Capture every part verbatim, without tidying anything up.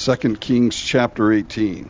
Second Kings chapter eighteen.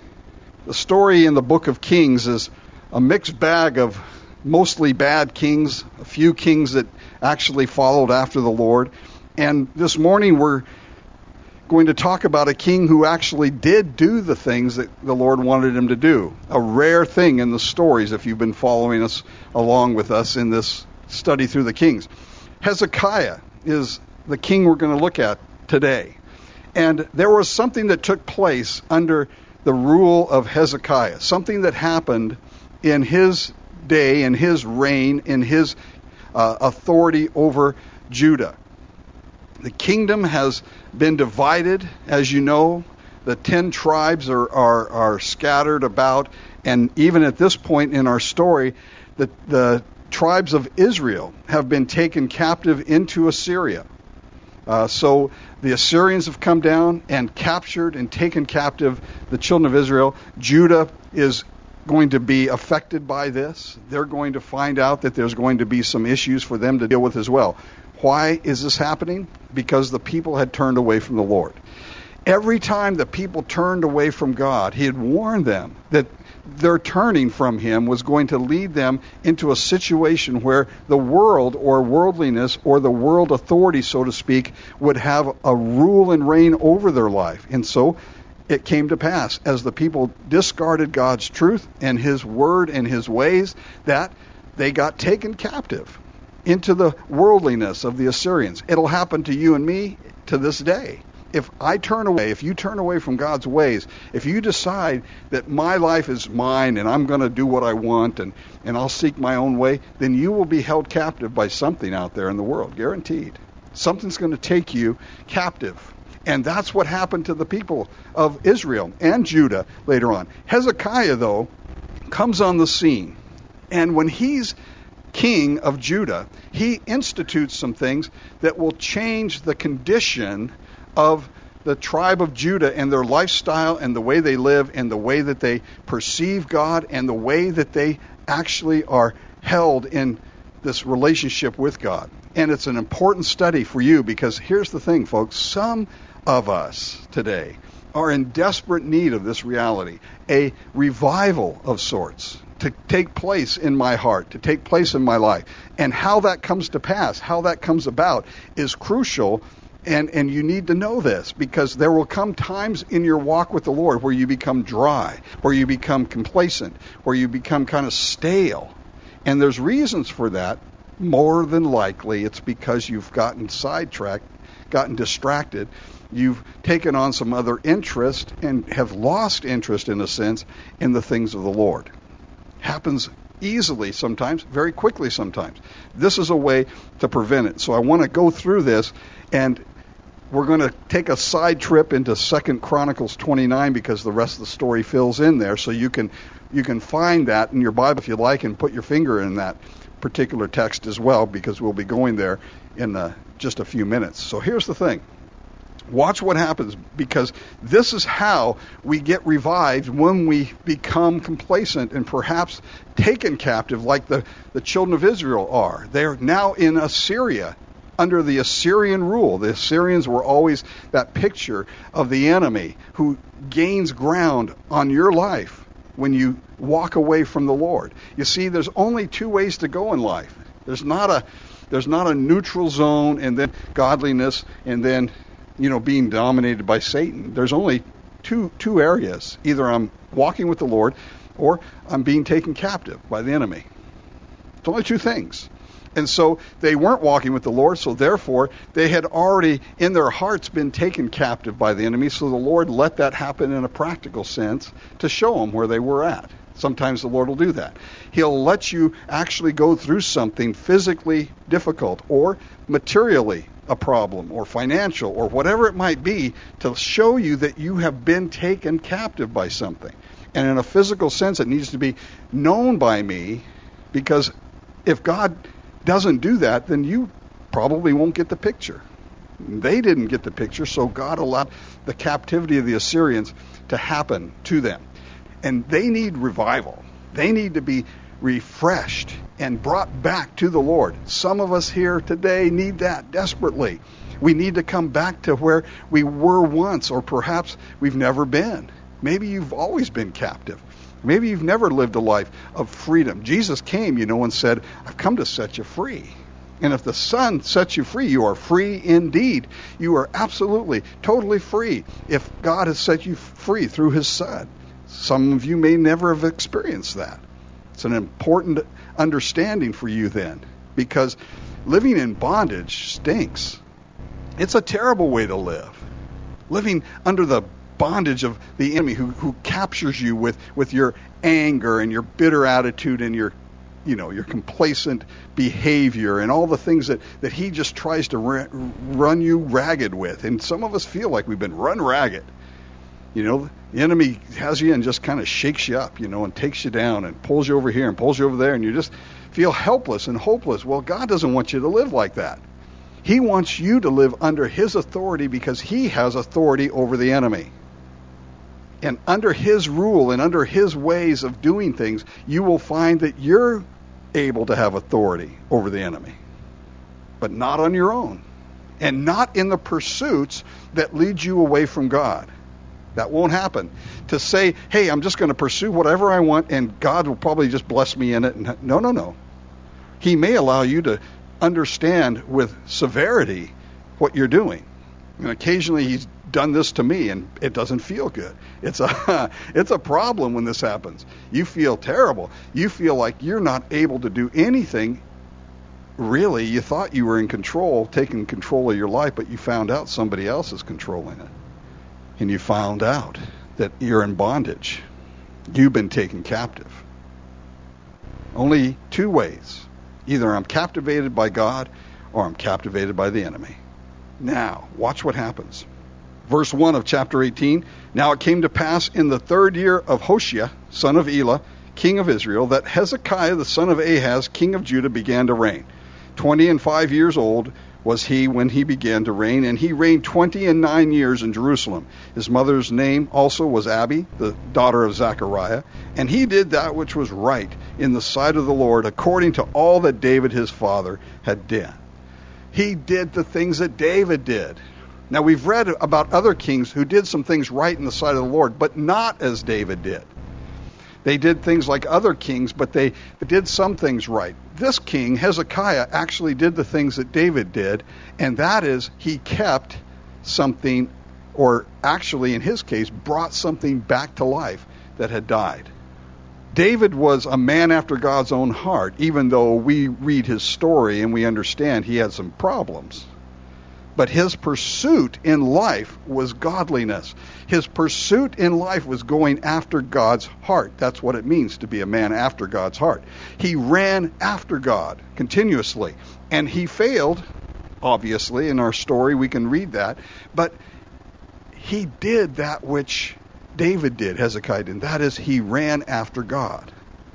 The story in the book of Kings is a mixed bag of mostly bad kings, a few kings that actually followed after the Lord. And this morning we're going to talk about a king who actually did do the things that the Lord wanted him to do. A rare thing in the stories if you've been following us along with us in this study through the kings. Hezekiah is the king we're going to look at today. And there was something that took place under the rule of Hezekiah, something that happened in his day, in his reign, in his uh, authority over Judah. The kingdom has been divided, as you know. The ten tribes are, are, are scattered about, and even at this point in our story, the, the tribes of Israel have been taken captive into Assyria. Uh, so the Assyrians have come down and captured and taken captive the children of Israel. Judah is going to be affected by this. They're going to find out that there's going to be some issues for them to deal with as well. Why is this happening? Because the people had turned away from the Lord. Every time the people turned away from God, he had warned them that their turning from him was going to lead them into a situation where the world or worldliness or the world authority, so to speak, would have a rule and reign over their life. And so it came to pass, as the people discarded God's truth and his word and his ways, that they got taken captive into the worldliness of the Assyrians. It'll happen to you and me to this day. If I turn away, if you turn away from God's ways, if you decide that my life is mine and I'm going to do what I want and, and I'll seek my own way, then you will be held captive by something out there in the world, guaranteed. Something's going to take you captive. And that's what happened to the people of Israel and Judah later on. Hezekiah, though, comes on the scene. And when he's king of Judah, he institutes some things that will change the condition of the tribe of Judah and their lifestyle and the way they live and the way that they perceive God and the way that they actually are held in this relationship with God. And it's an important study for you because here's the thing, folks. Some of us today are in desperate need of this reality, a revival of sorts to take place in my heart, to take place in my life. And how that comes to pass, how that comes about is crucial. And and you need to know this because there will come times in your walk with the Lord where you become dry, where you become complacent, where you become kind of stale. And there's reasons for that. More than likely, it's because you've gotten sidetracked, gotten distracted. You've taken on some other interest and have lost interest, in a sense, in the things of the Lord. Happens easily sometimes, very quickly sometimes. This is a way to prevent it. So I want to go through this, and we're going to take a side trip into Second Chronicles twenty-nine because the rest of the story fills in there. So you can you can find that in your Bible if you like and put your finger in that particular text as well because we'll be going there in uh, just a few minutes. So here's the thing. Watch what happens because this is how we get revived when we become complacent and perhaps taken captive like the, the children of Israel are. They're now in Assyria under the Assyrian rule. The Assyrians were always that picture of the enemy who gains ground on your life when you walk away from the Lord. You see, there's only two ways to go in life. There's not a there's not a neutral zone and then godliness and then you know, being dominated by Satan. There's only two two areas. Either I'm walking with the Lord or I'm being taken captive by the enemy. It's only two things. And so they weren't walking with the Lord, so therefore they had already in their hearts been taken captive by the enemy, so the Lord let that happen in a practical sense to show them where they were at. Sometimes the Lord will do that. He'll let you actually go through something physically difficult or materially a problem or financial or whatever it might be to show you that you have been taken captive by something. And in a physical sense, it needs to be known by me because if God doesn't do that, then you probably won't get the picture. They didn't get the picture, so God allowed the captivity of the Assyrians to happen to them. And they need revival. They need to be refreshed and brought back to the Lord. Some of us here today need that desperately. We need to come back to where we were once, or perhaps we've never been. Maybe you've always been captive. Maybe you've never lived a life of freedom. Jesus came, you know, and said, I've come to set you free. And if the Son sets you free, you are free indeed. You are absolutely, totally free if God has set you free through his Son. Some of you may never have experienced that. It's an important understanding for you then, because living in bondage stinks. It's a terrible way to live. Living under the bondage of the enemy who, who captures you with, with your anger and your bitter attitude and your, you know, your complacent behavior and all the things that, that he just tries to ra- run you ragged with. And some of us feel like we've been run ragged. You know, the enemy has you and just kind of shakes you up, you know, and takes you down and pulls you over here and pulls you over there, and you just feel helpless and hopeless. Well, God doesn't want you to live like that. He wants you to live under his authority because he has authority over the enemy. And under his rule and under his ways of doing things, you will find that you're able to have authority over the enemy, but not on your own, and not in the pursuits that lead you away from God. That won't happen. To say, hey, I'm just going to pursue whatever I want and God will probably just bless me in it. No, no, no. He may allow you to understand with severity what you're doing. And occasionally he's done this to me and it doesn't feel good. It's a it's a problem when this happens. You feel terrible. You feel like you're not able to do anything. Really, you thought you were in control, taking control of your life, but you found out somebody else is controlling it. And you found out that you're in bondage. You've been taken captive. Only two ways. Either I'm captivated by God or I'm captivated by the enemy. Now, watch what happens. Verse one of chapter eighteen, now it came to pass in the third year of Hoshea, son of Elah, king of Israel, that Hezekiah, the son of Ahaz, king of Judah, began to reign. Twenty and five years old was he when he began to reign, and he reigned twenty and nine years in Jerusalem. His mother's name also was Abi, the daughter of Zechariah, and he did that which was right in the sight of the Lord, according to all that David his father had done. He did the things that David did. Now, we've read about other kings who did some things right in the sight of the Lord, but not as David did. They did things like other kings, but they did some things right. This king, Hezekiah, actually did the things that David did, and that is he kept something, or actually in his case, brought something back to life that had died. David was a man after God's own heart, even though we read his story and we understand he had some problems. But his pursuit in life was godliness. His pursuit in life was going after God's heart. That's what it means to be a man after God's heart. He ran after God continuously. And he failed, obviously. In our story, we can read that. But he did that which David did, Hezekiah did. That is, he ran after God.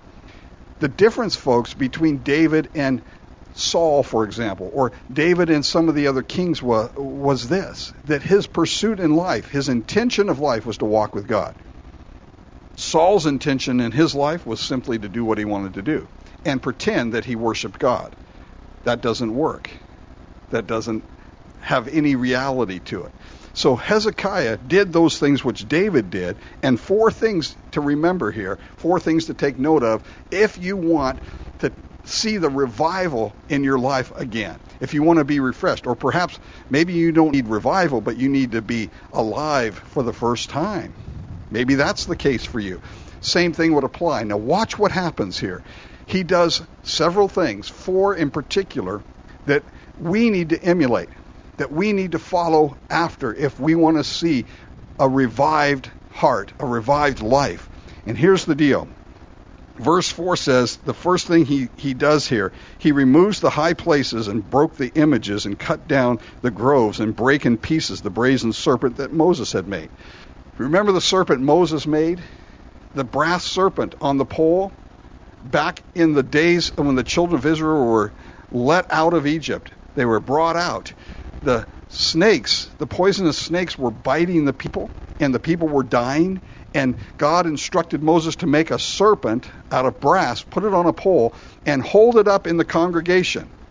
The difference, folks, between David and Saul, for example, or David and some of the other kings was, was this, that his pursuit in life, his intention of life was to walk with God. Saul's intention in his life was simply to do what he wanted to do and pretend that he worshiped God. That doesn't work. That doesn't have any reality to it. So Hezekiah did those things which David did, and four things to remember here, four things to take note of if you want to see the revival in your life again, if you want to be refreshed. Or perhaps maybe you don't need revival, but you need to be alive for the first time. Maybe that's the case for you. Same thing would apply. Now watch what happens here. He does several things, four in particular, that we need to emulate, that we need to follow after if we want to see a revived heart, a revived life. And here's the deal. Verse four says, the first thing he, he does here, he removes the high places and broke the images and cut down the groves and break in pieces the brazen serpent that Moses had made. Remember the serpent Moses made? The brass serpent on the pole? Back in the days when the children of Israel were let out of Egypt, they were brought out. The snakes, the poisonous snakes were biting the people, and the people were dying. And God instructed Moses to make a serpent out of brass, put it on a pole, and hold it up in the congregation.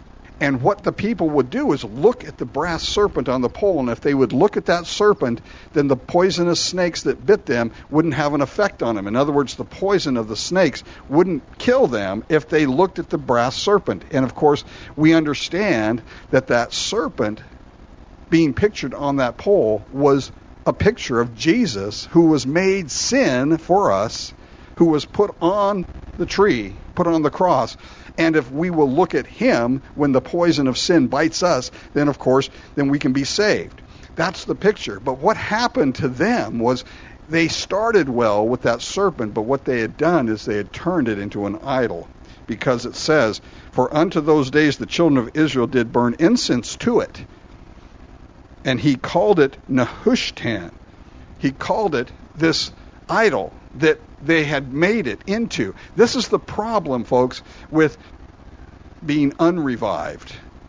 And what the people would do is look at the brass serpent on the pole, and if they would look at that serpent, then the poisonous snakes that bit them wouldn't have an effect on them. In other words, the poison of the snakes wouldn't kill them if they looked at the brass serpent. And of course, we understand that that serpent being pictured on that pole was a picture of Jesus, who was made sin for us, who was put on the tree, put on the cross. And if we will look at him when the poison of sin bites us, then of course, then we can be saved. That's the picture. But what happened to them was they started well with that serpent, but what they had done is they had turned it into an idol. Because it says, for unto those days the children of Israel did burn incense to it. And he called it Nehushtan. He called it this idol that they had made it into. This is the problem, folks, with being unrevived.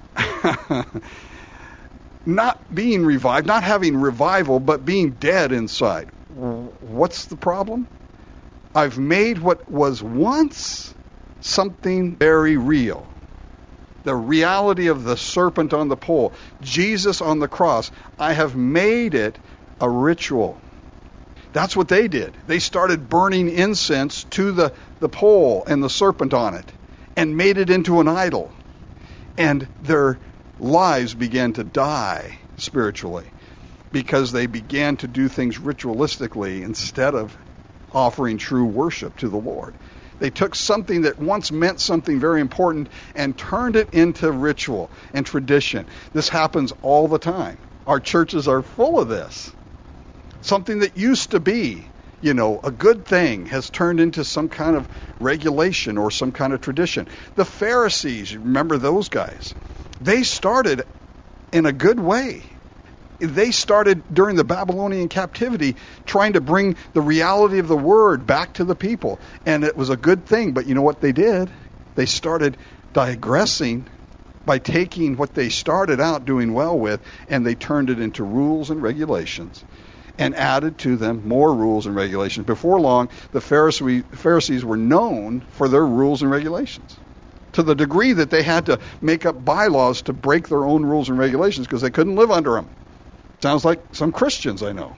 Not being revived, not having revival, but being dead inside. What's the problem? I've made what was once something very real. The reality of the serpent on the pole, Jesus on the cross, I have made it a ritual. That's what they did. They started burning incense to the, the pole and the serpent on it and made it into an idol. And their lives began to die spiritually because they began to do things ritualistically instead of offering true worship to the Lord. They took something that once meant something very important and turned it into ritual and tradition. This happens all the time. Our churches are full of this. Something that used to be, you know, a good thing has turned into some kind of regulation or some kind of tradition. The Pharisees, you remember those guys? They started in a good way. They started during the Babylonian captivity trying to bring the reality of the word back to the people. And it was a good thing. But you know what they did? They started digressing by taking what they started out doing well with, and they turned it into rules and regulations and added to them more rules and regulations. Before long, the Pharisees were known for their rules and regulations, to the degree that they had to make up bylaws to break their own rules and regulations because they couldn't live under them. Sounds like some Christians I know.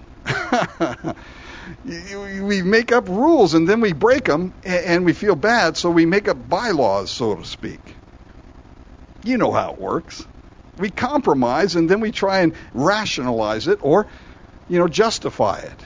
We make up rules and then we break them and we feel bad, so we make up bylaws, so to speak. You know how it works. We compromise and then we try and rationalize it or, you know, justify it.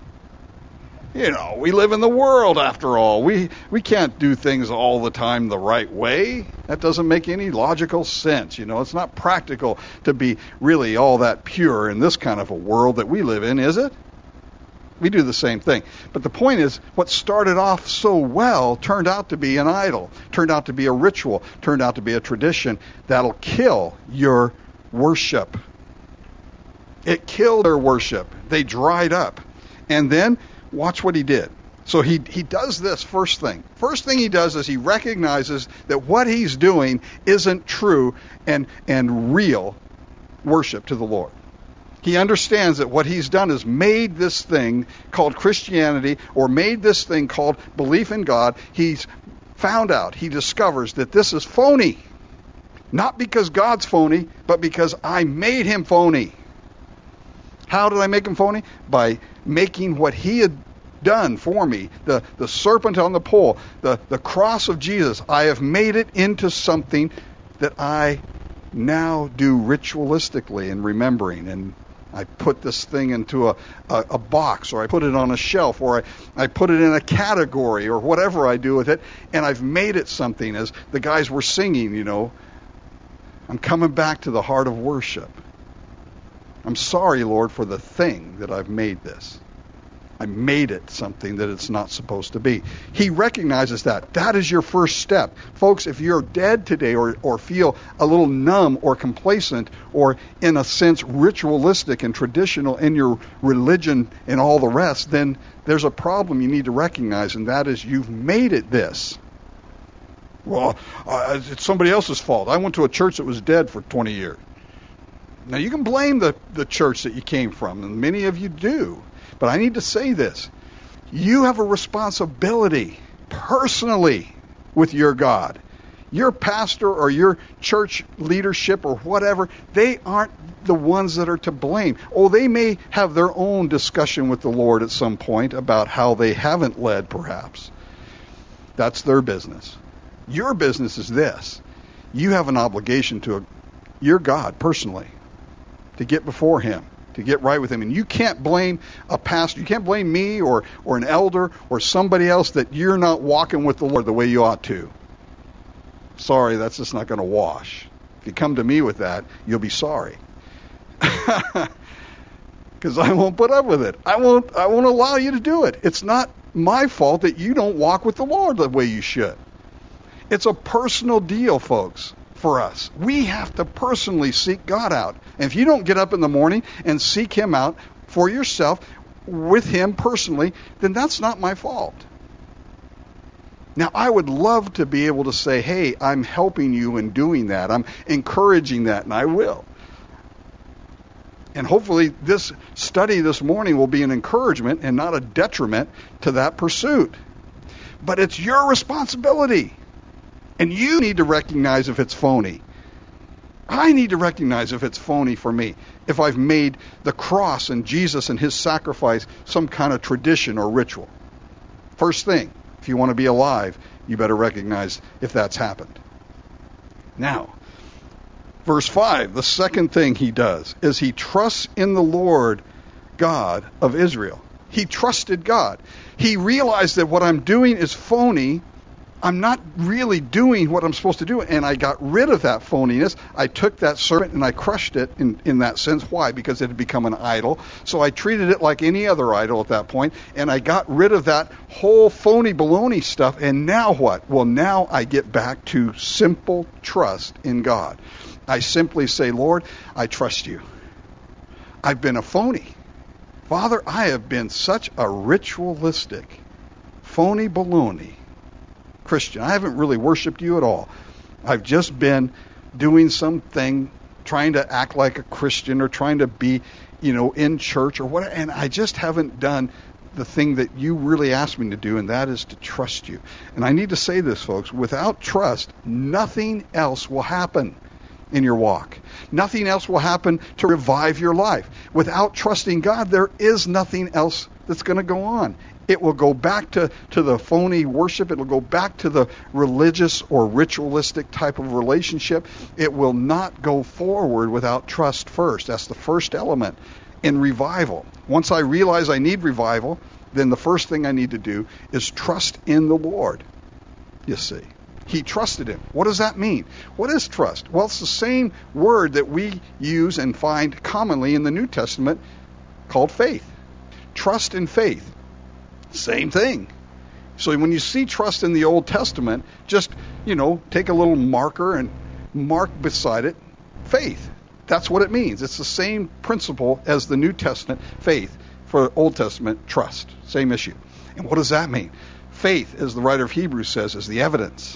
You know, we live in the world after all. We we can't do things all the time the right way. That doesn't make any logical sense. You know, it's not practical to be really all that pure in this kind of a world that we live in, is it? We do the same thing. But the point is, what started off so well turned out to be an idol, turned out to be a ritual, turned out to be a tradition that'll kill your worship. It killed their worship. They dried up. And then, watch what he did. So he he does this first thing. First thing he does is he recognizes that what he's doing isn't true and, and real worship to the Lord. He understands that what he's done is made this thing called Christianity, or made this thing called belief in God. He's found out, he discovers that this is phony. Not because God's phony, but because I made him phony. How did I make him phony? By making what he had done for me, the, the serpent on the pole, the, the cross of Jesus. I have made it into something that I now do ritualistically in remembering. And I put this thing into a, a, a box, or I put it on a shelf, or I, I put it in a category, or whatever I do with it. And I've made it something, as the guys were singing, you know. I'm coming back to the heart of worship. I'm sorry, Lord, for the thing that I've made this. I made it something that it's not supposed to be. He recognizes that. That is your first step. Folks, if you're dead today, or, or feel a little numb or complacent, or in a sense ritualistic and traditional in your religion and all the rest, then there's a problem you need to recognize, and that is you've made it this. Well, uh, it's somebody else's fault. I went to a church that was dead for twenty years. Now, you can blame the, the church that you came from, and many of you do. But I need to say this. You have a responsibility personally with your God. Your pastor or your church leadership or whatever, they aren't the ones that are to blame. Oh, they may have their own discussion with the Lord at some point about how they haven't led, perhaps. That's their business. Your business is this. You have an obligation to a, your God personally to get before him, to get right with him. And you can't blame a pastor. You can't blame me or, or an elder or somebody else that you're not walking with the Lord the way you ought to. Sorry, that's just not going to wash. If you come to me with that, you'll be sorry. Because I won't put up with it. I won't, I won't allow you to do it. It's not my fault that you don't walk with the Lord the way you should. It's a personal deal, folks, for us. We have to personally seek God out. And if you don't get up in the morning and seek him out for yourself with him personally, then that's not my fault. Now, I would love to be able to say, hey, I'm helping you in doing that. I'm encouraging that, and I will. And hopefully this study this morning will be an encouragement and not a detriment to that pursuit. But it's your responsibility. And you need to recognize if it's phony. I need to recognize if it's phony for me. If I've made the cross and Jesus and his sacrifice some kind of tradition or ritual. First thing, if you want to be alive, you better recognize if that's happened. Now, verse five, the second thing he does is he trusts in the Lord God of Israel. He trusted God. He realized that what I'm doing is phony. I'm not really doing what I'm supposed to do, and I got rid of that phoniness. I took that serpent and I crushed it in, in that sense. Why? Because it had become an idol. So I treated it like any other idol at that point, and I got rid of that whole phony baloney stuff, and now what? Well, now I get back to simple trust in God. I simply say, Lord, I trust you. I've been a phony. Father, I have been such a ritualistic, phony baloney Christian. I haven't really worshiped you at all. I've just been doing something, trying to act like a Christian or trying to be, you know, in church or whatever, and I just haven't done the thing that you really asked me to do, and that is to trust you. And I need to say this, folks, without trust, nothing else will happen in your walk. Nothing else will happen to revive your life. Without trusting God, there is nothing else that's going to go on. It will go back to, to the phony worship. It will go back to the religious or ritualistic type of relationship. It will not go forward without trust first. That's the first element in revival. Once I realize I need revival, then the first thing I need to do is trust in the Lord. You see, he trusted him. What does that mean? What is trust? Well, it's the same word that we use and find commonly in the New Testament called faith. Trust and faith. Same thing. So when you see trust in the Old Testament, just, you know, take a little marker and mark beside it faith. That's what it means. It's the same principle as the New Testament faith for Old Testament trust. Same issue. And what does that mean? Faith, as the writer of Hebrews says, is the evidence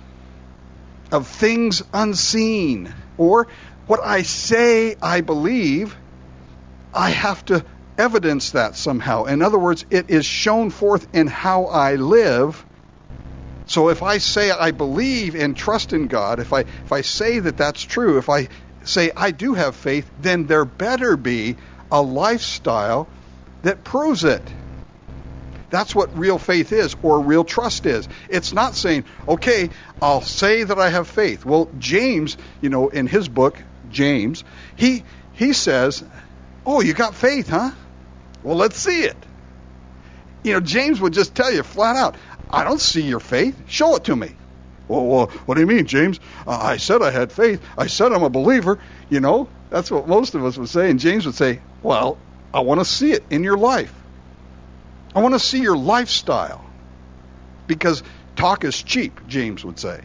of things unseen. Or what I say I believe, I have to evidence that somehow. In other words, it is shown forth in how I live. So if I say I believe and trust in God, if I if I say that that's true, if I say I do have faith, then there better be a lifestyle that proves it. That's what real faith is, or real trust is. It's not saying, okay, I'll say that I have faith. Well, James, you know, in his book, James, he he says, oh, you got faith, huh? Well, let's see it. You know, James would just tell you flat out, I don't see your faith. Show it to me. Well, well what do you mean, James? Uh, I said I had faith. I said I'm a believer. You know, that's what most of us would say. And James would say, well, I want to see it in your life. I want to see your lifestyle. Because talk is cheap, James would say.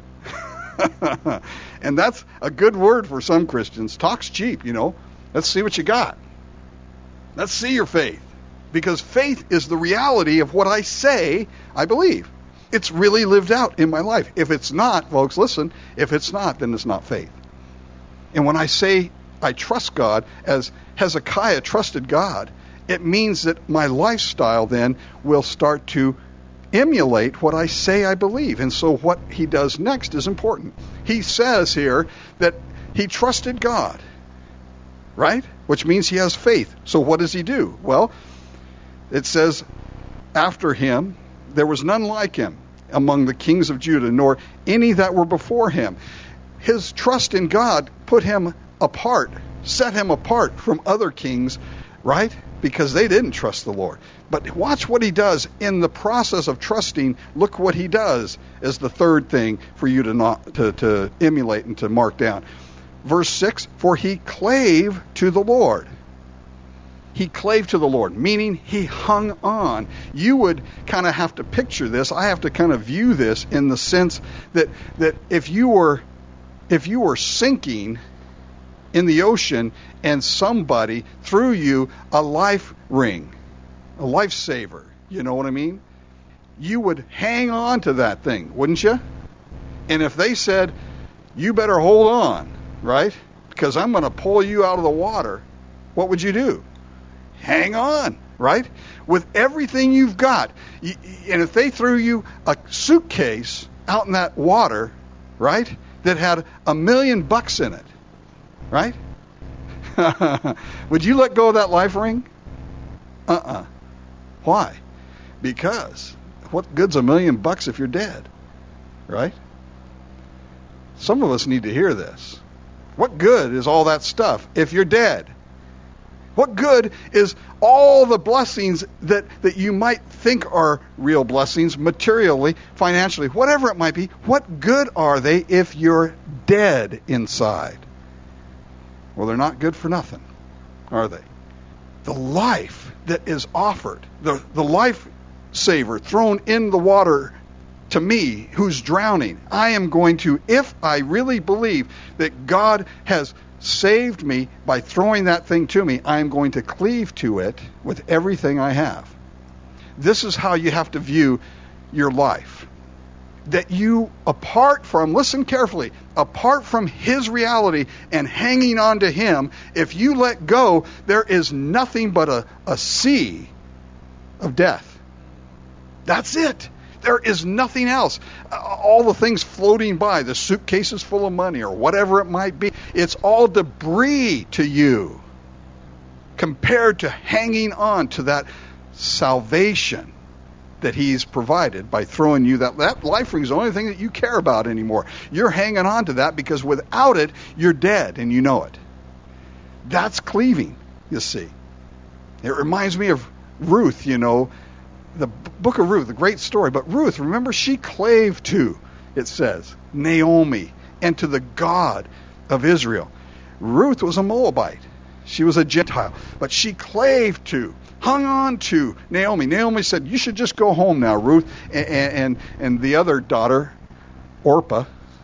And that's a good word for some Christians. Talk's cheap, you know. Let's see what you got. Let's see your faith. Because faith is the reality of what I say I believe. It's really lived out in my life. If it's not, folks, listen, if it's not, then it's not faith. And when I say I trust God, as Hezekiah trusted God, it means that my lifestyle then will start to emulate what I say I believe. And so what he does next is important. He says here that he trusted God, right? Which means he has faith. So what does he do? Well, it says, after him, there was none like him among the kings of Judah, nor any that were before him. His trust in God put him apart, set him apart from other kings, right? Because they didn't trust the Lord. But watch what he does in the process of trusting. Look what he does as the third thing for you to not to, to emulate and to mark down. Verse six, for he clave to the Lord. He clave to the Lord, meaning he hung on. You would kind of have to picture this. I have to kind of view this in the sense that that if you were if you were sinking in the ocean and somebody threw you a life ring, a lifesaver, you know what I mean? You would hang on to that thing, wouldn't you? And if they said, you better hold on, right? Because I'm going to pull you out of the water, what would you do? Hang on, right? With everything you've got. And if they threw you a suitcase out in that water, right, that had a million bucks in it, right? Would you let go of that life ring? Uh-uh. Why? Because what good's a million bucks if you're dead, right? Some of us need to hear this. What good is all that stuff if you're dead? What good is all the blessings that, that you might think are real blessings, materially, financially, whatever it might be? What good are they if you're dead inside? Well, they're not good for nothing, are they? The life that is offered, the, the life saver thrown in the water to me who's drowning, I am going to, if I really believe that God has saved me by throwing that thing to me, I am going to cleave to it with everything I have. This is how you have to view your life. That you, apart from, listen carefully, apart from his reality and hanging on to him, if you let go, there is nothing but a, a sea of death. That's it. There is nothing else. All the things floating by, the suitcases full of money or whatever it might be, it's all debris to you compared to hanging on to that salvation that he's provided by throwing you that. That life ring is the only thing that you care about anymore. You're hanging on to that because without it, you're dead and you know it. That's cleaving, you see. It reminds me of Ruth, you know, the book of Ruth, a great story. But Ruth, remember, she clave to, it says, Naomi and to the God of Israel. Ruth was a Moabite. She was a Gentile. But she clave to, hung on to Naomi. Naomi said, you should just go home now, Ruth. And, and, and the other daughter, Orpah,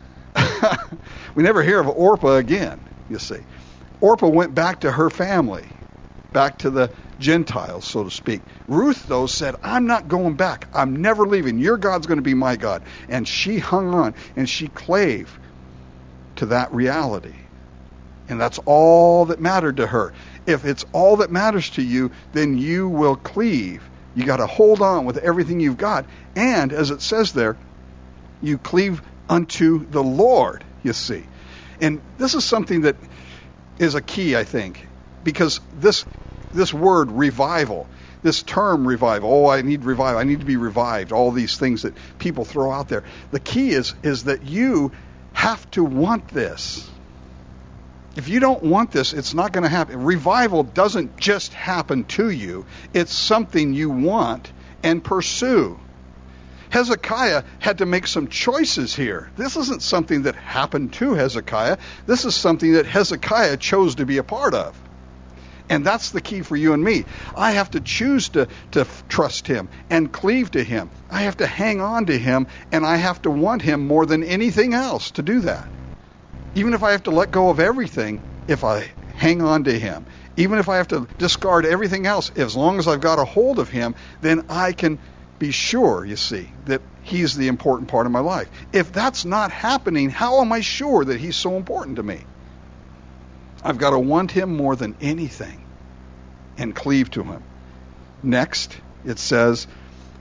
we never hear of Orpah again, you see. Orpah went back to her family, back to the Gentiles, so to speak. Ruth, though, said, I'm not going back. I'm never leaving. Your God's going to be my God. And she hung on, and she clave to that reality. And that's all that mattered to her. If it's all that matters to you, then you will cleave. You got to hold on with everything you've got. And, as it says there, you cleave unto the Lord, you see. And this is something that is a key, I think, because this this word revival, this term revival, oh, I need revival, I need to be revived, all these things that people throw out there. The key is is that you have to want this. If you don't want this, it's not going to happen. Revival doesn't just happen to you. It's something you want and pursue. Hezekiah had to make some choices here. This isn't something that happened to Hezekiah. This is something that Hezekiah chose to be a part of. And that's the key for you and me. I have to choose to, to trust him and cleave to him. I have to hang on to him, and I have to want him more than anything else to do that. Even if I have to let go of everything, if I hang on to him, even if I have to discard everything else, as long as I've got a hold of him, then I can be sure, you see, that he's the important part of my life. If that's not happening, how am I sure that he's so important to me? I've got to want him more than anything and cleave to him. Next, it says,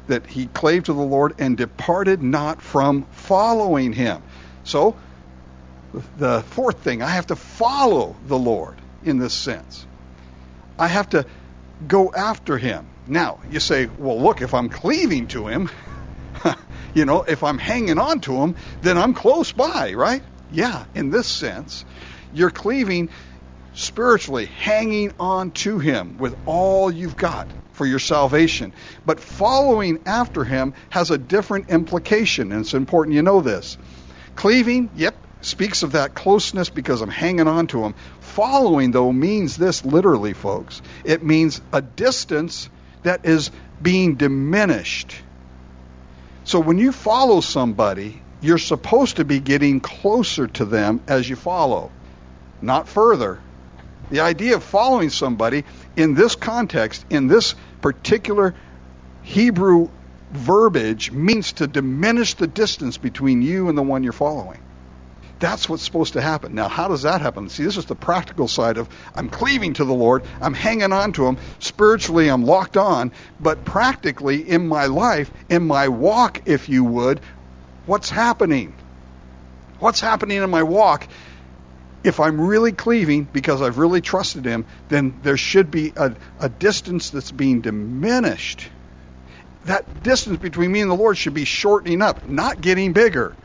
that he clave to the Lord and departed not from following him. So, the fourth thing, I have to follow the Lord in this sense. I have to go after him. Now, you say, well, look, if I'm cleaving to him, you know, if I'm hanging on to him, then I'm close by, right? Yeah, in this sense, you're cleaving spiritually, hanging on to him with all you've got for your salvation. But following after him has a different implication, and it's important you know this. Cleaving, yep, speaks of that closeness because I'm hanging on to him. Following, though, means this literally, folks. It means a distance that is being diminished. So when you follow somebody, you're supposed to be getting closer to them as you follow, not further. The idea of following somebody in this context, in this particular Hebrew verbiage, means to diminish the distance between you and the one you're following. That's what's supposed to happen. Now, how does that happen? See, this is the practical side of I'm cleaving to the Lord, I'm hanging on to him, spiritually I'm locked on, but practically in my life, in my walk, if you would, what's happening? What's happening in my walk? If I'm really cleaving because I've really trusted him, then there should be a, a distance that's being diminished. That distance between me and the Lord should be shortening up, not getting bigger.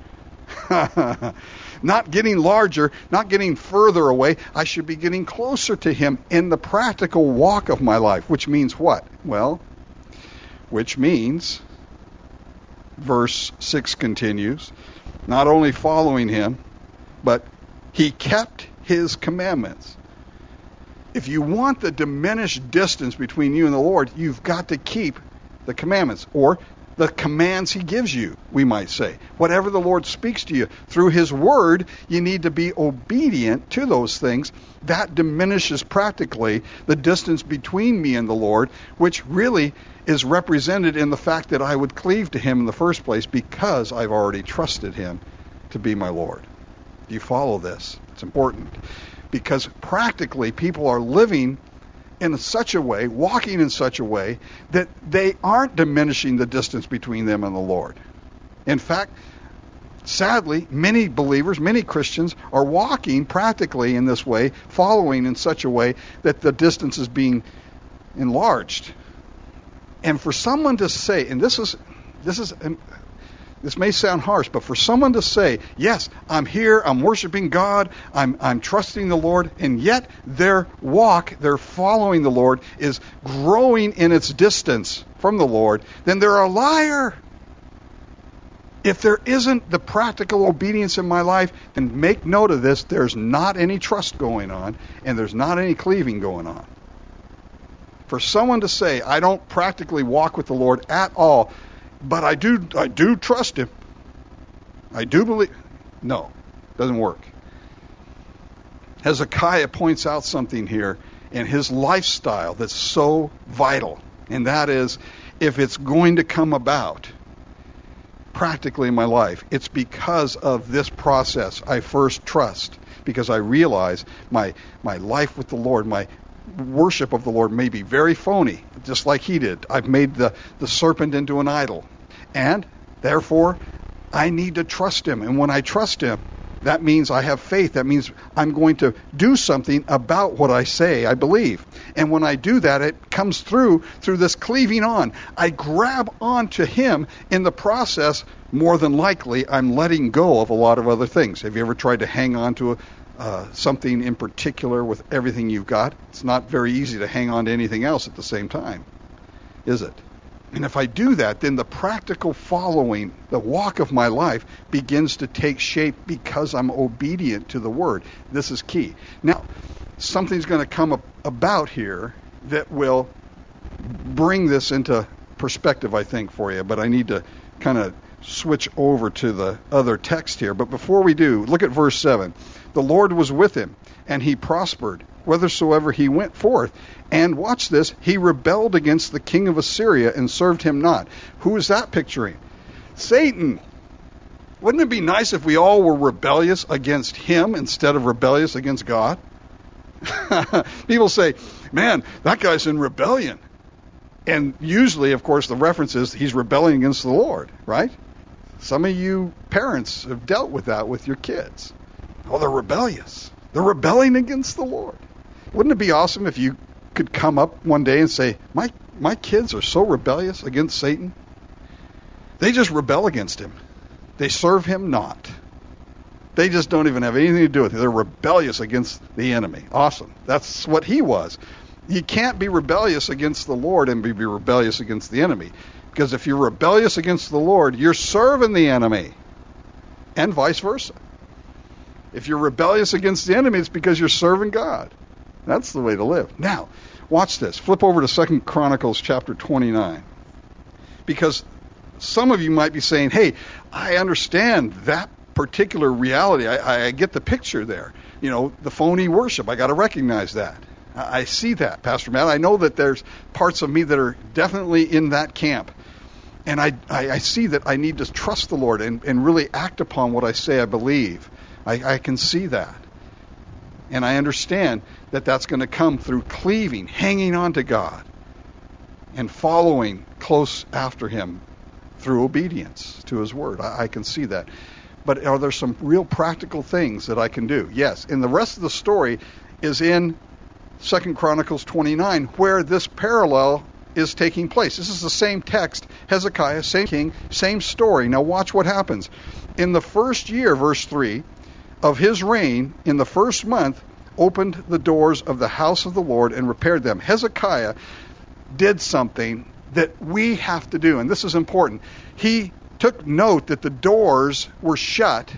Not getting larger, not getting further away. I should be getting closer to him in the practical walk of my life, which means what? Well, which means, verse six continues, not only following him, but he kept his commandments. If you want the diminished distance between you and the Lord, you've got to keep the commandments, or the commands he gives you, we might say. Whatever the Lord speaks to you through his word, you need to be obedient to those things. That diminishes practically the distance between me and the Lord, which really is represented in the fact that I would cleave to him in the first place because I've already trusted him to be my Lord. Do you follow this? It's important. Because practically people are living in such a way, walking in such a way, that they aren't diminishing the distance between them and the Lord. In fact, sadly, many believers, many Christians are walking practically in this way, following in such a way that the distance is being enlarged. And for someone to say, and this is, this is, this may sound harsh, but for someone to say, yes, I'm here, I'm worshiping God, I'm I'm trusting the Lord, and yet their walk, their following the Lord, is growing in its distance from the Lord, then they're a liar. If there isn't the practical obedience in my life, then make note of this, there's not any trust going on, and there's not any cleaving going on. For someone to say, I don't practically walk with the Lord at all, but I do I do trust him. I do believe. No, doesn't work. Hezekiah points out something here in his lifestyle that's so vital, and that is, if it's going to come about practically in my life, it's because of this process. I first trust, because I realize my my life with the Lord, my worship of the Lord may be very phony, just like he did. I've made the, the serpent into an idol. And therefore, I need to trust him. And when I trust him, that means I have faith. That means I'm going to do something about what I say I believe. And when I do that, it comes through through this cleaving on. I grab onto him. In the process, more than likely, I'm letting go of a lot of other things. Have you ever tried to hang on to a Uh, something in particular with everything you've got? It's not very easy to hang on to anything else at the same time, is it? And if I do that, then the practical following, the walk of my life, begins to take shape because I'm obedient to the Word. This is key. Now, something's going to come up about here that will bring this into perspective, I think, for you, but I need to kind of switch over to the other text here. But before we do, look at verse seven. The Lord was with him, and he prospered, whithersoever he went forth. And watch this, he rebelled against the king of Assyria and served him not. Who is that picturing? Satan. Wouldn't it be nice if we all were rebellious against him instead of rebellious against God? People say, man, that guy's in rebellion. And usually, of course, the reference is he's rebelling against the Lord, right? Some of you parents have dealt with that with your kids. Oh, they're rebellious. They're rebelling against the Lord. Wouldn't it be awesome if you could come up one day and say, my my kids are so rebellious against Satan? They just rebel against him. They serve him not. They just don't even have anything to do with it. They're rebellious against the enemy. Awesome. That's what he was. You can't be rebellious against the Lord and be rebellious against the enemy. Because if you're rebellious against the Lord, you're serving the enemy. And vice versa. If you're rebellious against the enemy, it's because you're serving God. That's the way to live. Now, watch this. Flip over to Second Chronicles chapter twenty-nine. Because some of you might be saying, hey, I understand that particular reality. I, I get the picture there. You know, the phony worship. I got to recognize that. I see that, Pastor Matt. I know that there's parts of me that are definitely in that camp. And I, I, I see that I need to trust the Lord and, and really act upon what I say I believe. I, I can see that. And I understand that that's going to come through cleaving, hanging on to God, and following close after him through obedience to his word. I, I can see that. But are there some real practical things that I can do? Yes. And the rest of the story is in Second Chronicles twenty-nine, where this parallel is taking place. This is the same text, Hezekiah, same king, same story. Now watch what happens. In the first year, verse three, of his reign, in the first month, opened the doors of the house of the Lord and repaired them. Hezekiah did something that we have to do, and this is important. He took note that the doors were shut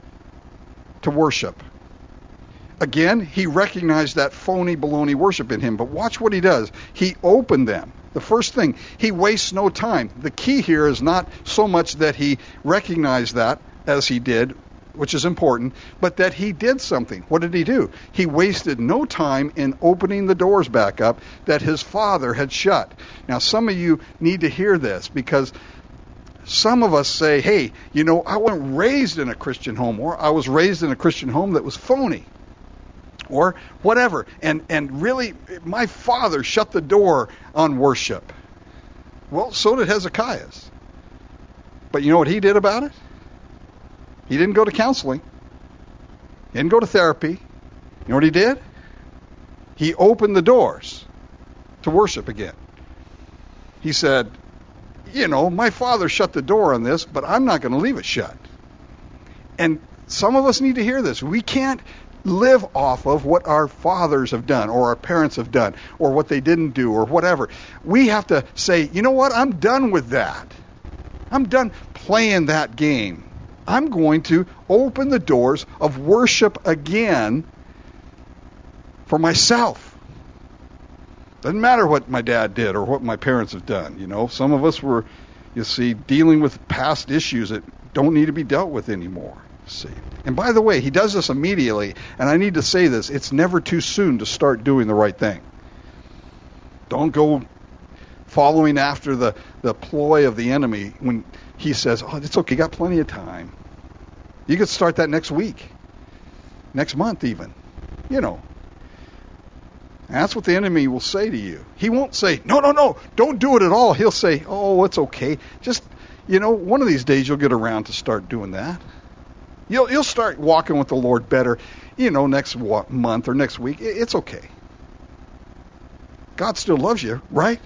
to worship. Again, he recognized that phony baloney worship in him, but watch what he does. He opened them. The first thing, he wastes no time. The key here is not so much that he recognized that as he did, which is important, but that he did something. What did he do? He wasted no time in opening the doors back up that his father had shut. Now, some of you need to hear this, because some of us say, hey, you know, I wasn't raised in a Christian home, or I was raised in a Christian home that was phony, or whatever. And, and really, my father shut the door on worship. Well, so did Hezekiah's. But you know what he did about it? He didn't go to counseling. He didn't go to therapy. You know what he did? He opened the doors to worship again. He said, you know, my father shut the door on this, but I'm not going to leave it shut. And some of us need to hear this. We can't live off of what our fathers have done, or our parents have done, or what they didn't do, or whatever. We have to say, you know what? I'm done with that. I'm done playing that game. I'm going to open the doors of worship again for myself. Doesn't matter what my dad did or what my parents have done. You know, some of us were, you see, dealing with past issues that don't need to be dealt with anymore. See. And by the way, he does this immediately, and I need to say this, it's never too soon to start doing the right thing. Don't go following after the, the ploy of the enemy when he says, oh, it's okay, got plenty of time. You could start that next week, next month even, you know. And that's what the enemy will say to you. He won't say, no, no, no, don't do it at all. He'll say, oh, it's okay. Just, you know, one of these days you'll get around to start doing that. You'll you'll start walking with the Lord better, you know, next wa- month or next week. It's okay. God still loves you, right?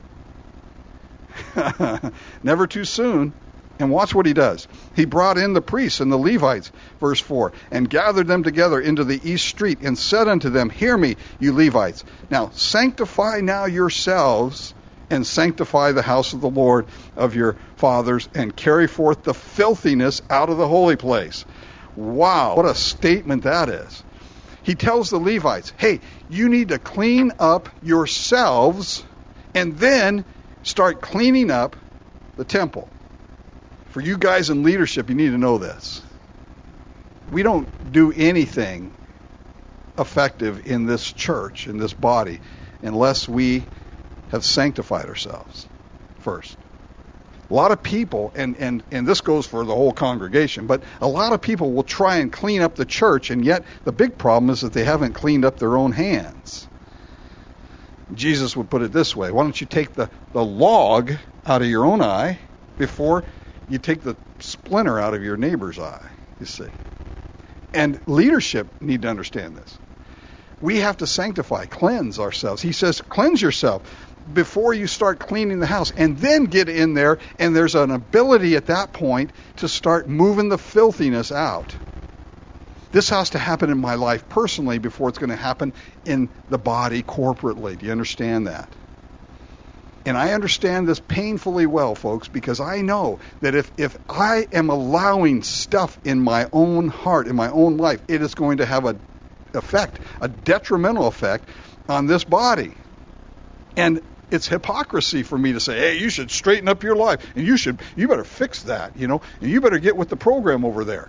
Never too soon. And watch what he does. He brought in the priests and the Levites, verse four, and gathered them together into the east street, and said unto them, hear me, you Levites. Now sanctify now yourselves, and sanctify the house of the Lord of your fathers, and carry forth the filthiness out of the holy place. Wow, what a statement that is. He tells the Levites, hey, you need to clean up yourselves, and then start cleaning up the temple. For you guys in leadership, you need to know this. We don't do anything effective in this church, in this body, unless we have sanctified ourselves first. A lot of people, and, and, and this goes for the whole congregation, but a lot of people will try and clean up the church, and yet the big problem is that they haven't cleaned up their own hands. Jesus would put it this way: why don't you take the, the log out of your own eye before you take the splinter out of your neighbor's eye, you see. And leadership need to understand this. We have to sanctify, cleanse ourselves. He says, cleanse yourself before you start cleaning the house, and then get in there, and there's an ability at that point to start moving the filthiness out. This has to happen in my life personally before it's going to happen in the body corporately. Do you understand that? And I understand this painfully well, folks, because I know that if, if I am allowing stuff in my own heart, in my own life, it is going to have a effect, a detrimental effect on this body. And it's hypocrisy for me to say, hey, you should straighten up your life, and you should, you better fix that, you know, and you better get with the program over there.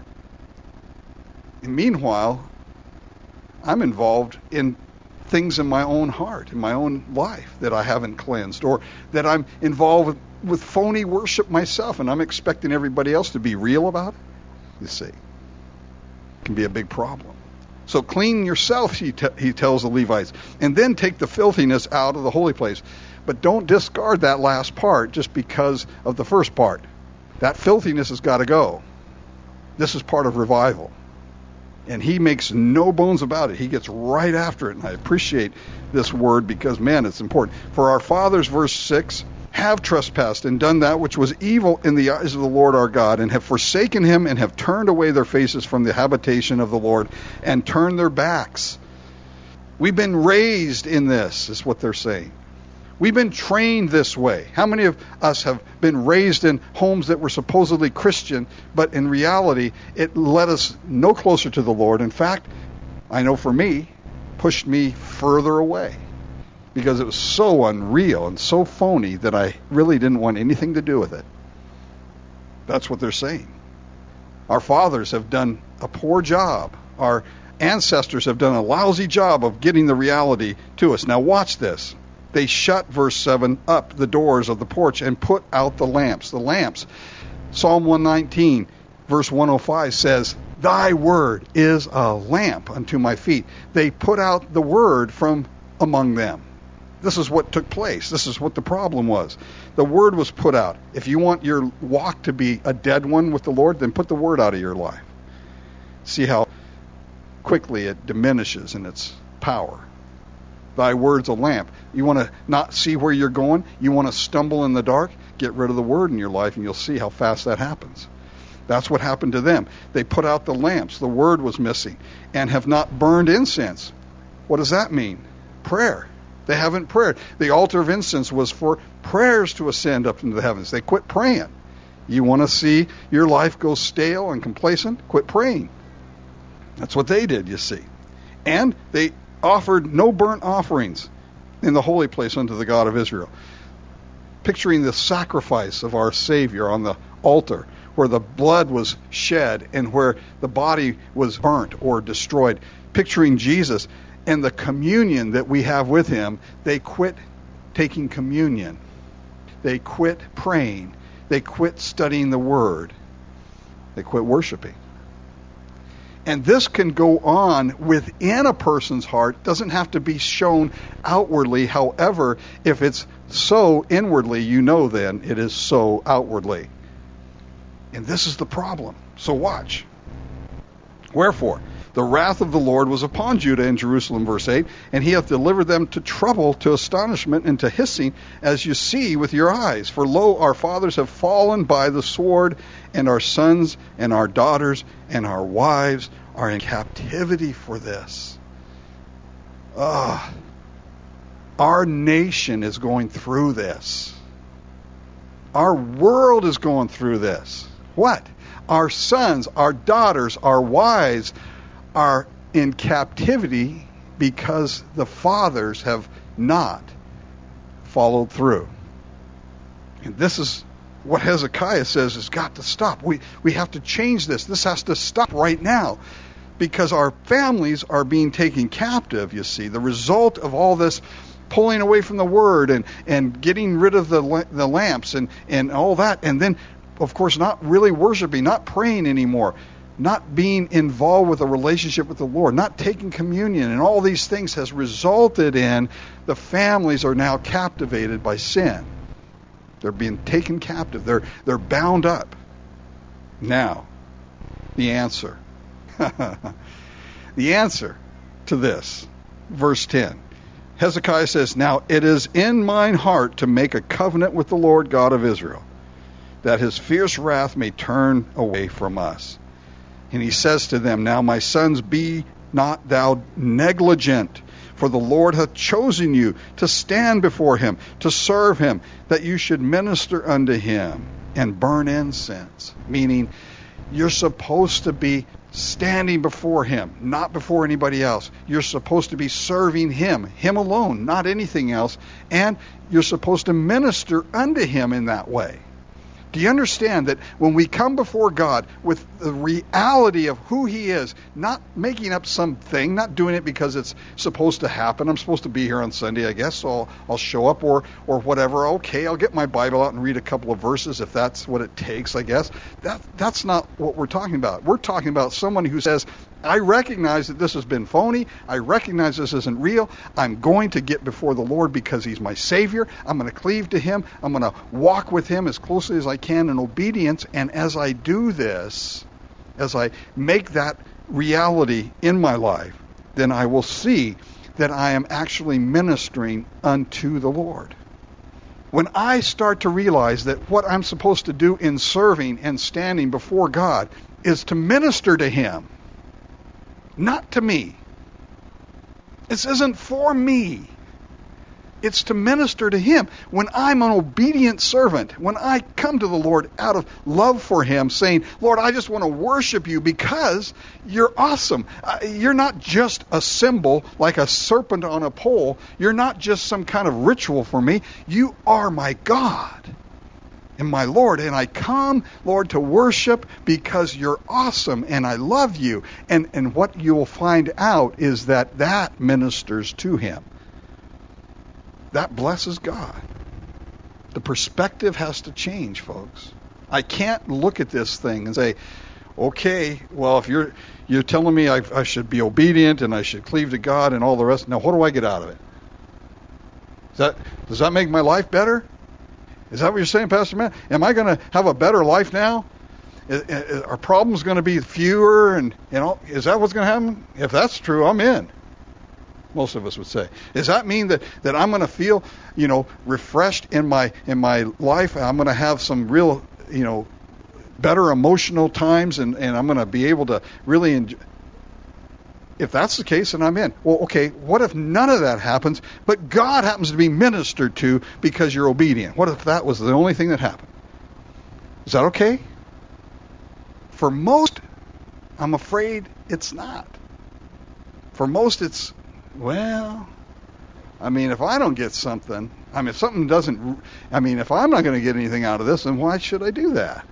And meanwhile, I'm involved in things in my own heart, in my own life that I haven't cleansed, or that I'm involved with, with phony worship myself, and I'm expecting everybody else to be real about it. You see, it can be a big problem. So clean yourself, he, t- he tells the Levites, and then take the filthiness out of the holy place. But don't discard that last part just because of the first part. That filthiness has got to go. This is part of revival. And he makes no bones about it. He gets right after it. And I appreciate this word because, man, it's important. For our fathers, verse six, have trespassed and done that which was evil in the eyes of the Lord our God, and have forsaken him, and have turned away their faces from the habitation of the Lord, and turned their backs. We've been raised in this, is what they're saying. We've been trained this way. How many of us have been raised in homes that were supposedly Christian, but in reality, it led us no closer to the Lord? In fact, I know for me, pushed me further away, because it was so unreal and so phony that I really didn't want anything to do with it. That's what they're saying. Our fathers have done a poor job. Our ancestors have done a lousy job of getting the reality to us. Now watch this. They shut, verse seven, up the doors of the porch and put out the lamps. The lamps. Psalm one nineteen, verse one oh five says, thy word is a lamp unto my feet. They put out the word from among them. This is what took place. This is what the problem was. The word was put out. If you want your walk to be a dead one with the Lord, then put the word out of your life. See how quickly it diminishes in its power. Thy word's a lamp. You want to not see where you're going? You want to stumble in the dark? Get rid of the word in your life, and you'll see how fast that happens. That's what happened to them. They put out the lamps. The word was missing, and have not burned incense. What does that mean? Prayer. They haven't prayed. The altar of incense was for prayers to ascend up into the heavens. They quit praying. You want to see your life go stale and complacent? Quit praying. That's what they did, you see. And they offered no burnt offerings in the holy place unto the God of Israel. Picturing the sacrifice of our Savior on the altar, where the blood was shed and where the body was burnt or destroyed. Picturing Jesus and the communion that we have with him. They quit taking communion. They quit praying. They quit studying the word. They quit worshiping. And this can go on within a person's heart. It doesn't have to be shown outwardly. However, if it's so inwardly, you know then it is so outwardly. And this is the problem. So watch. Wherefore, the wrath of the Lord was upon Judah and Jerusalem, verse eight, and he hath delivered them to trouble, to astonishment, and to hissing, as you see with your eyes. For lo, our fathers have fallen by the sword, and our sons and our daughters and our wives are in captivity for this. Ah, our nation is going through this. Our world is going through this. What? Our sons, our daughters, our wives are in captivity because the fathers have not followed through. And this is what Hezekiah says has got to stop. We we have to change this. This has to stop right now, because our families are being taken captive, you see. The result of all this pulling away from the word and, and getting rid of the the lamps and, and all that, and then, of course, not really worshiping, not praying anymore. not being involved with a relationship with the Lord, not taking communion, and all these things has resulted in the families are now captivated by sin. They're being taken captive. They're, they're bound up. Now, the answer. The answer to this, verse ten. Hezekiah says, "Now it is in mine heart to make a covenant with the Lord God of Israel, that his fierce wrath may turn away from us." And he says to them, "Now my sons, be not thou negligent, for the Lord hath chosen you to stand before him, to serve him, that you should minister unto him and burn incense." Meaning, you're supposed to be standing before him, not before anybody else. You're supposed to be serving him, him alone, not anything else. And you're supposed to minister unto him in that way. Do you understand that when we come before God with the reality of who he is, not making up something, not doing it because it's supposed to happen, I'm supposed to be here on Sunday, I guess, so I'll, I'll show up or or whatever. Okay, I'll get my Bible out and read a couple of verses if that's what it takes, I guess. That That's not what we're talking about. We're talking about someone who says, I recognize that this has been phony. I recognize this isn't real. I'm going to get before the Lord because he's my Savior. I'm going to cleave to him. I'm going to walk with him as closely as I can in obedience. And as I do this, as I make that reality in my life, then I will see that I am actually ministering unto the Lord. When I start to realize that what I'm supposed to do in serving and standing before God is to minister to him, not to me. This isn't for me. It's to minister to him. When I'm an obedient servant, when I come to the Lord out of love for him, saying, Lord, I just want to worship you because you're awesome. Uh, you're not just a symbol like a serpent on a pole. You're not just some kind of ritual for me. You are my God and my Lord, and I come, Lord, to worship because you're awesome and I love you. And, and what you will find out is that that ministers to him. That blesses God. The perspective has to change, folks. I can't look at this thing and say, okay, well, if you're you're telling me I, I should be obedient and I should cleave to God and all the rest, now what do I get out of it? Does that, does that make my life better? Is that what you're saying, Pastor Matt? Am I going to have a better life now? Is, is, are problems going to be fewer? And you know, is that what's going to happen? If that's true, I'm in. Most of us would say. Does that mean that, that I'm going to feel, you know, refreshed in my in my life? I'm going to have some real, you know, better emotional times, and, and I'm going to be able to really enjoy. If that's the case, then I'm in. Well, okay, what if none of that happens, but God happens to be ministered to because you're obedient? What if that was the only thing that happened? Is that okay? For most, I'm afraid it's not. For most, it's, well, I mean, if I don't get something, I mean, if something doesn't, I mean, if I'm not going to get anything out of this, then why should I do that?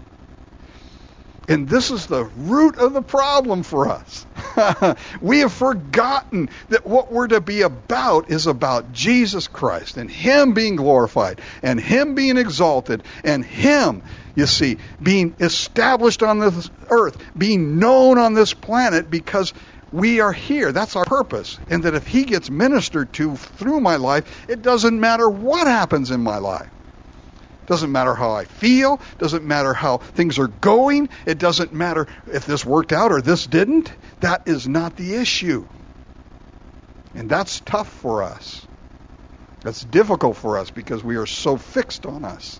And this is the root of the problem for us. We have forgotten that what we're to be about is about Jesus Christ and him being glorified and him being exalted and him, you see, being established on this earth, being known on this planet because we are here. That's our purpose. And that if he gets ministered to through my life, it doesn't matter what happens in my life. Doesn't matter how I feel. Doesn't matter how things are going. It doesn't matter if this worked out or this didn't. That is not the issue. And that's tough for us. That's difficult for us because we are so fixed on us.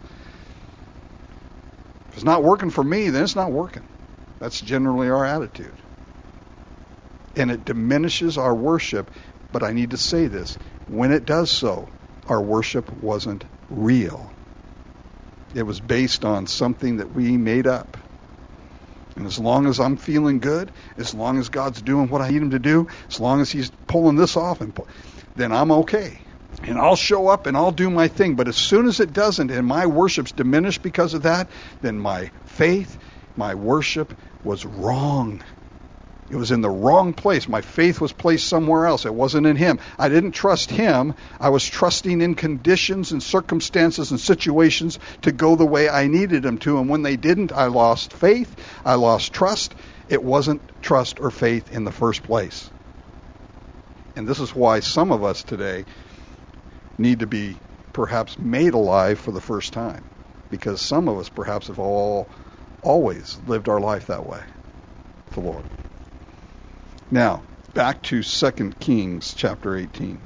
If it's not working for me, then it's not working. That's generally our attitude. And it diminishes our worship. But I need to say this. When it does so, our worship wasn't real. It was based on something that we made up. And as long as I'm feeling good, as long as God's doing what I need him to do, as long as he's pulling this off, and pull, then I'm okay. And I'll show up and I'll do my thing. But as soon as it doesn't and my worship's diminished because of that, then my faith, my worship was wrong. It was in the wrong place. My faith was placed somewhere else. It wasn't in him. I didn't trust him. I was trusting in conditions and circumstances and situations to go the way I needed them to. And when they didn't, I lost faith. I lost trust. It wasn't trust or faith in the first place. And this is why some of us today need to be perhaps made alive for the first time. Because some of us perhaps have all always lived our life that way. The Lord. Now, back to Second Kings chapter eighteen.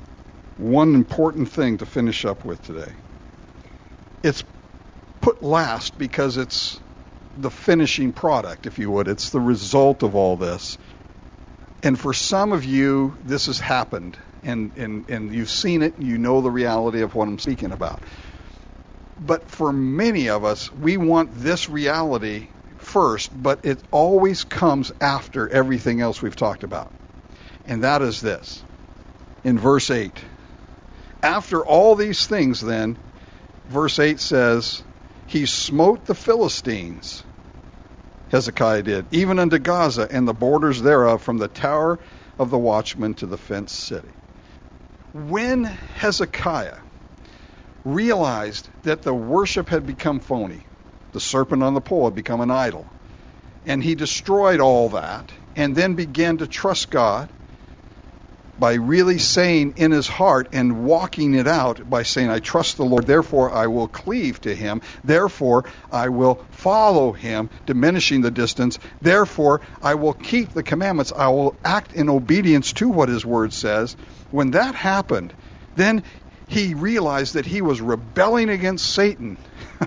One important thing to finish up with today. It's put last because it's the finishing product, if you would. It's the result of all this. And for some of you, this has happened. And, and, and you've seen it. You know the reality of what I'm speaking about. But for many of us, we want this reality first, but it always comes after everything else we've talked about. And that is this. In verse eight. After all these things then, verse eight says, he smote the Philistines, Hezekiah did, even unto Gaza and the borders thereof, from the tower of the watchman to the fenced city. When Hezekiah realized that the worship had become phony, the serpent on the pole had become an idol, and he destroyed all that, and then began to trust God by really saying in his heart and walking it out by saying, I trust the Lord, therefore I will cleave to him, therefore I will follow him, diminishing the distance, therefore I will keep the commandments, I will act in obedience to what his word says. When that happened, then he realized that he was rebelling against Satan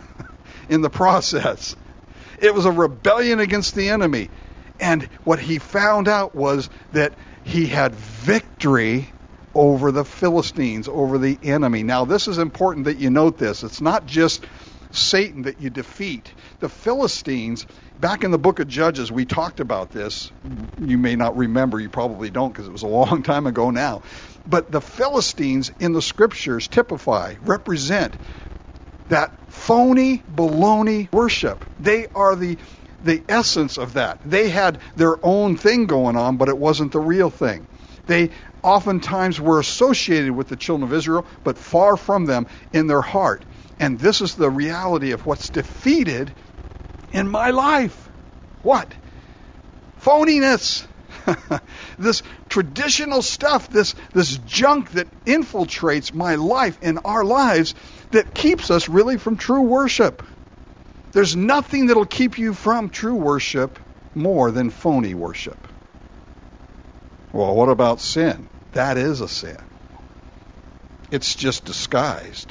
in the process. It was a rebellion against the enemy. And what he found out was that he had victory over the Philistines, over the enemy. Now, this is important that you note this. It's not just Satan that you defeat. The Philistines, back in the book of Judges, we talked about this. You may not remember. You probably don't, because it was a long time ago now. But the Philistines in the scriptures typify, represent that phony, baloney worship. They are the the essence of that. They had their own thing going on, but it wasn't the real thing. They oftentimes were associated with the children of Israel, but far from them in their heart. And this is the reality of what's defeated in my life. What? Phoniness. This traditional stuff, this, this junk that infiltrates my life and our lives that keeps us really from true worship. There's nothing that'll keep you from true worship more than phony worship. Well, what about sin? That is a sin. It's just disguised.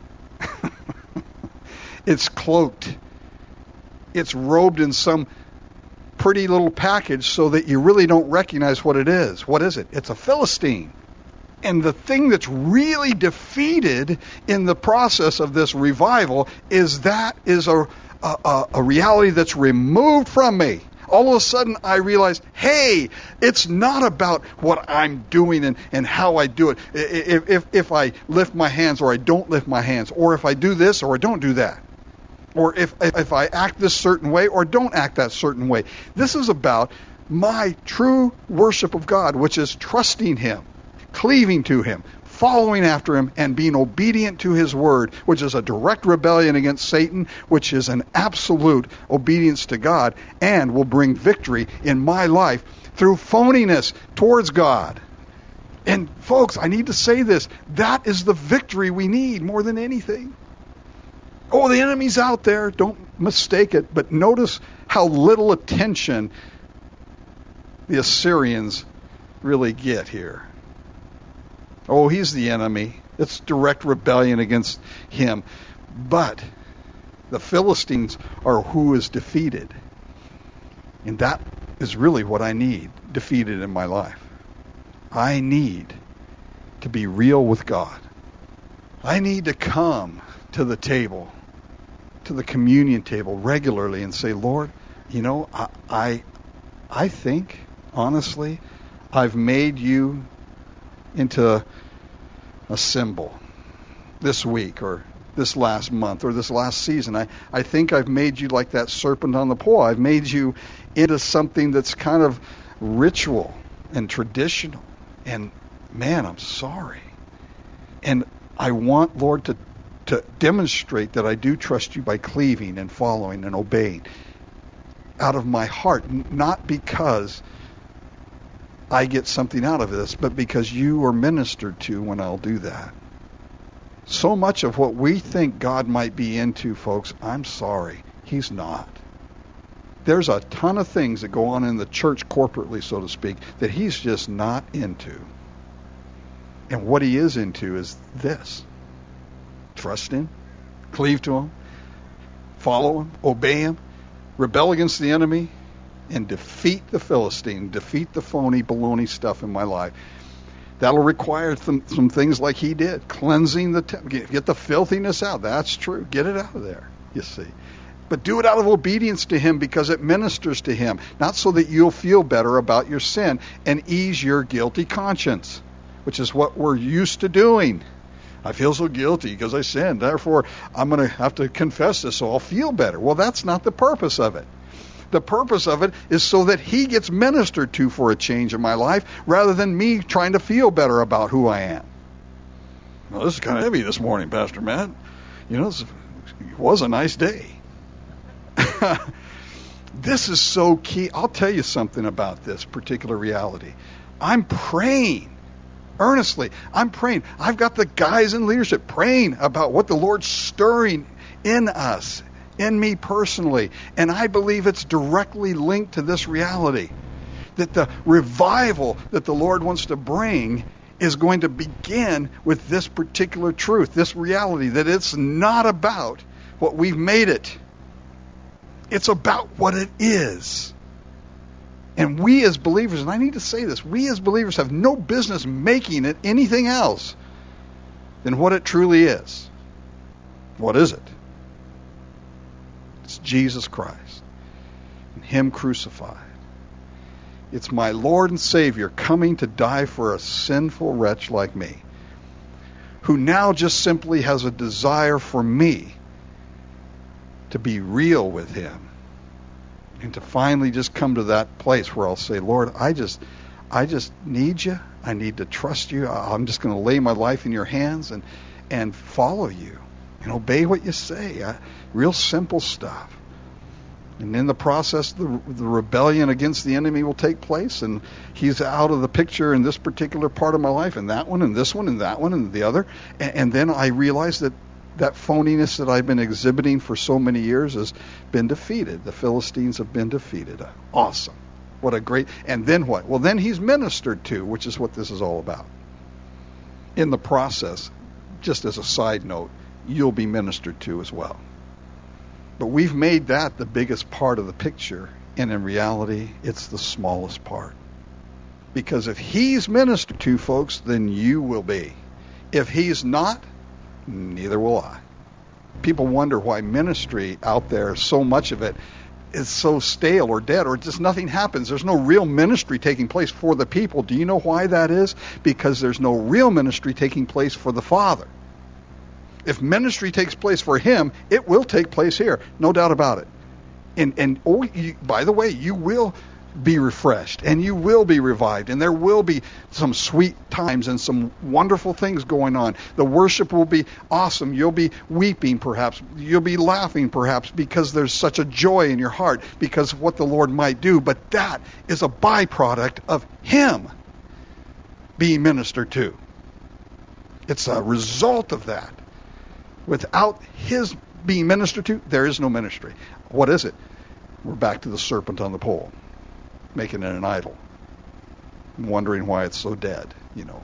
It's cloaked. It's robed in some pretty little package so that you really don't recognize what it is. What is it? It's a Philistine. And the thing that's really defeated in the process of this revival is that is a, a, a reality that's removed from me. All of a sudden I realize, hey, it's not about what I'm doing and, and how I do it. If, if, if I lift my hands or I don't lift my hands, or if I do this or I don't do that. Or if if I act this certain way or don't act that certain way. This is about my true worship of God, which is trusting him, cleaving to him, following after him, and being obedient to his word, which is a direct rebellion against Satan, which is an absolute obedience to God, and will bring victory in my life through phoniness towards God. And folks, I need to say this. That is the victory we need more than anything. Oh, the enemy's out there. Don't mistake it. But notice how little attention the Assyrians really get here. Oh, he's the enemy. It's direct rebellion against him. But the Philistines are who is defeated. And that is really what I need defeated in my life. I need to be real with God. I need to come to the table, to the communion table regularly and say, Lord, you know, I, I, I think, honestly, I've made you into a symbol this week or this last month or this last season. I, I think I've made you like that serpent on the pole. I've made you into something that's kind of ritual and traditional. And man, I'm sorry. And I want, Lord, to, to demonstrate that I do trust you by cleaving and following and obeying out of my heart, not because I get something out of this, but because you are ministered to when I'll do that. So much of what we think God might be into, folks, I'm sorry, he's not. There's a ton of things that go on in the church corporately, so to speak, that he's just not into. And what he is into is this. Trust him, cleave to him, follow him, obey him, rebel against the enemy, and defeat the Philistine, defeat the phony baloney stuff in my life. That'll require some, some things like he did. Cleansing the temple. Get, get the filthiness out. That's true. Get it out of there, you see. But do it out of obedience to him because it ministers to him. Not so that you'll feel better about your sin and ease your guilty conscience, which is what we're used to doing. I feel so guilty because I sinned. Therefore, I'm going to have to confess this so I'll feel better. Well, that's not the purpose of it. The purpose of it is so that he gets ministered to for a change in my life rather than me trying to feel better about who I am. Well, this is kind of heavy this morning, Pastor Matt. You know, it was a nice day. This is so key. I'll tell you something about this particular reality. I'm praying earnestly. I'm praying. I've got the guys in leadership praying about what the Lord's stirring in us, in me personally. And I believe it's directly linked to this reality, that the revival that the Lord wants to bring is going to begin with this particular truth, this reality, that it's not about what we've made it. It's about what it is. And we as believers, and I need to say this, we as believers have no business making it anything else than what it truly is. What is it? It's Jesus Christ and him crucified. It's my Lord and Savior coming to die for a sinful wretch like me, who now just simply has a desire for me to be real with him and to finally just come to that place where I'll say, Lord, I just I just need you. I need to trust you. I'm just going to lay my life in your hands and and follow you and obey what you say. I, real simple stuff. And in the process, the, the rebellion against the enemy will take place, and he's out of the picture in this particular part of my life, and that one, and this one, and that one, and the other. And, and then I realize that that phoniness that I've been exhibiting for so many years has been defeated. The Philistines have been defeated. Awesome. What a great... And then what? Well, then he's ministered to, which is what this is all about. In the process, just as a side note, you'll be ministered to as well. But we've made that the biggest part of the picture, and in reality, it's the smallest part. Because if he's ministered to, folks, then you will be. If he's not, neither will I. People wonder why ministry out there, so much of it, is so stale or dead, or just nothing happens. There's no real ministry taking place for the people. Do you know why that is? Because there's no real ministry taking place for the Father. If ministry takes place for him, it will take place here, no doubt about it. And and oh, you, by the way, you will be refreshed, and you will be revived, and there will be some sweet times and some wonderful things going on. The worship will be awesome. You'll be weeping, perhaps. You'll be laughing, perhaps, because there's such a joy in your heart because of what the Lord might do. But that is a byproduct of him being ministered to. It's a result of that. Without his being ministered to, there is no ministry. What is it? We're back to the serpent on the pole, making it an idol, wondering why it's so dead, you know.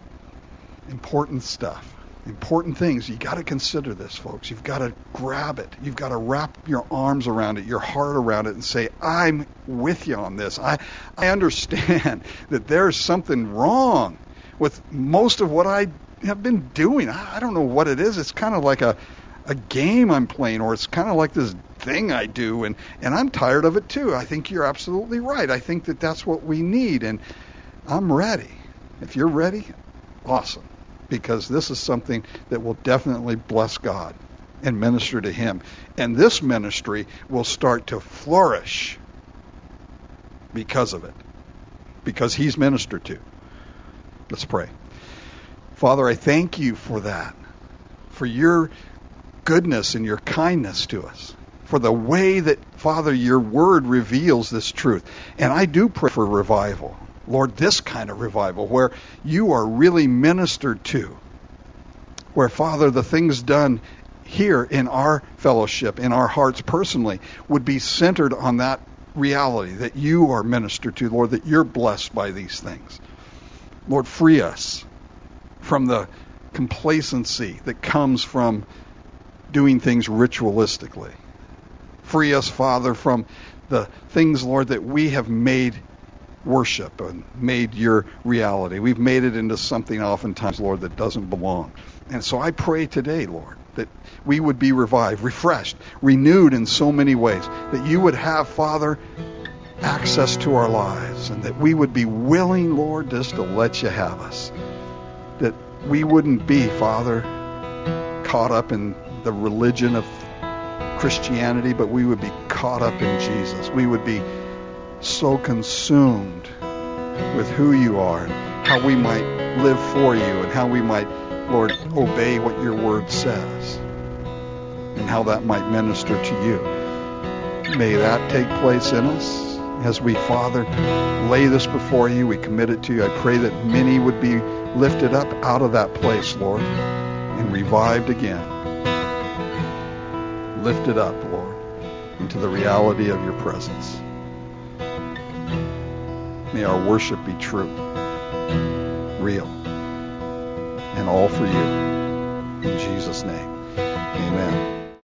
Important stuff, important things. You got to consider this, folks. You've got to grab it. You've got to wrap your arms around it, your heart around it, and say, I'm with you on this. I, I understand that there's something wrong with most of what I have been doing. I, I don't know what it is. It's kind of like a, a game I'm playing, or it's kind of like this thing I do, and, and I'm tired of it too. I think you're absolutely right. I think that that's what we need, and I'm ready. If you're ready, awesome, because this is something that will definitely bless God and minister to him. And this ministry will start to flourish because of it. because he's ministered to. Let's pray. Father, I thank you for that, for your goodness and your kindness to us, for the way that, Father, your word reveals this truth. And I do pray for revival. Lord, this kind of revival where you are really ministered to, where, Father, the things done here in our fellowship, in our hearts personally, would be centered on that reality, that you are ministered to, Lord, that you're blessed by these things. Lord, free us from the complacency that comes from doing things ritualistically. Free us, Father, from the things, Lord, that we have made worship and made your reality. We've made it into something oftentimes, Lord, that doesn't belong. And so I pray today, Lord, that we would be revived, refreshed, renewed in so many ways, that you would have, Father, access to our lives, and that we would be willing, Lord, just to let you have us. That we wouldn't be, Father, caught up in the religion of Christianity, but we would be caught up in Jesus. We would be so consumed with who you are and how we might live for you and how we might, Lord, obey what your word says and how that might minister to you. May that take place in us as we, Father, lay this before you. We commit it to you. I pray that many would be lifted up out of that place, Lord, and revived again. Lifted up, Lord, into the reality of your presence. May our worship be true, real, and all for you. In Jesus' name, amen.